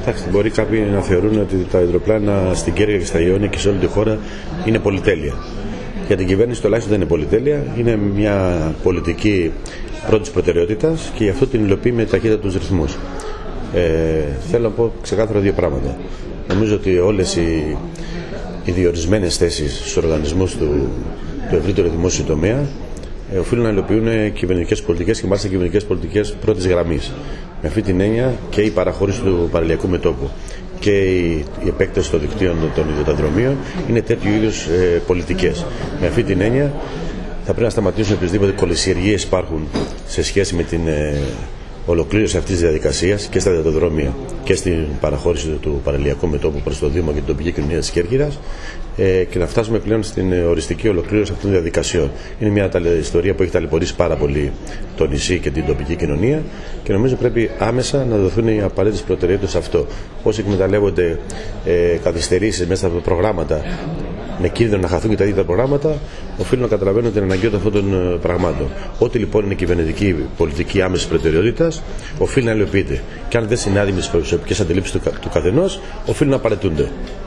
Μπορεί κάποιοι να θεωρούν ότι τα υδροπλάνα στην Κέρκυρα και στα Ιόνια και σε όλη τη χώρα είναι πολυτέλεια. Για την κυβέρνηση τουλάχιστον δεν είναι πολυτέλεια, είναι μια πολιτική πρώτης προτεραιότητας και γι' αυτό την υλοποιεί με ταχύτατους ρυθμούς. Θέλω να πω ξεκάθαρα δύο πράγματα. Νομίζω ότι όλες οι διορισμένες θέσεις στους οργανισμούς του ευρύτερου δημόσιου τομέα οφείλουν να υλοποιούν κυβερνητικές πολιτικές και μάλιστα κυβερνητικές πολιτικές πρώτης γραμμής. Με αυτή την έννοια και η παραχώρηση του παραλιακού μετώπου και η επέκταση των δικτύων των ιδιωταδρομίων είναι τέτοιου είδους πολιτικές. Με αυτή την έννοια θα πρέπει να σταματήσουν οποιασδήποτε κολυσιεργίες υπάρχουν σε σχέση με την ολοκλήρωση αυτής της διαδικασίας και στα ιδιωταδρόμια και στην παραχώρηση του παραλιακού μετώπου προς το Δήμο και την τοπική κοινωνία της Κέρκυρας και να φτάσουμε πλέον στην οριστική ολοκλήρωση αυτών των διαδικασιών. Είναι μια ιστορία που έχει ταλαιπωρήσει πάρα πολύ το νησί και την τοπική κοινωνία και νομίζω πρέπει άμεσα να δοθούν οι απαραίτητες προτεραιότητες σε αυτό. Όσοι εκμεταλλεύονται καθυστερήσεις μέσα στα προγράμματα με κίνδυνο να χαθούν και τα ίδια τα προγράμματα, οφείλουν να καταλαβαίνουν την αναγκαιότητα αυτών των πραγμάτων. Ό,τι λοιπόν είναι κυβερνητική πολιτική άμεση προτεραιότητα, οφείλει να υλοποιείται. Και αν δεν συνάδει με τις προσωπικές αντιλήψεις του καθενός, οφείλουν να παραιτούνται.